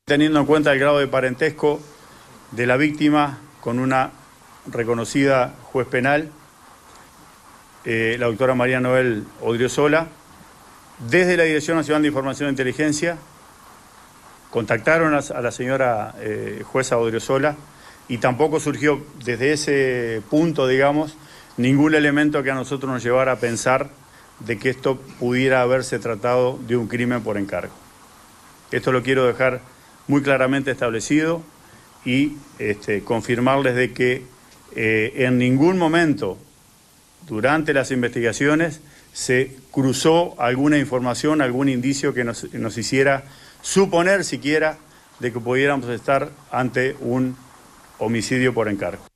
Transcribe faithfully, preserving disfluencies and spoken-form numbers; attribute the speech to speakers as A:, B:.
A: Teniendo en cuenta el grado de parentesco de la víctima con una reconocida juez penal, eh, la doctora María Noel Odriozola, desde la Dirección Nacional de Información e Inteligencia, contactaron a, a la señora eh, jueza Odriozola y tampoco surgió desde ese punto, digamos, ningún elemento que a nosotros nos llevara a pensar de que esto pudiera haberse tratado de un crimen por encargo. Esto lo quiero dejar muy claramente establecido y este, confirmarles de que eh, en ningún momento durante las investigaciones se cruzó alguna información, algún indicio que nos, nos hiciera suponer siquiera de que pudiéramos estar ante un homicidio por encargo.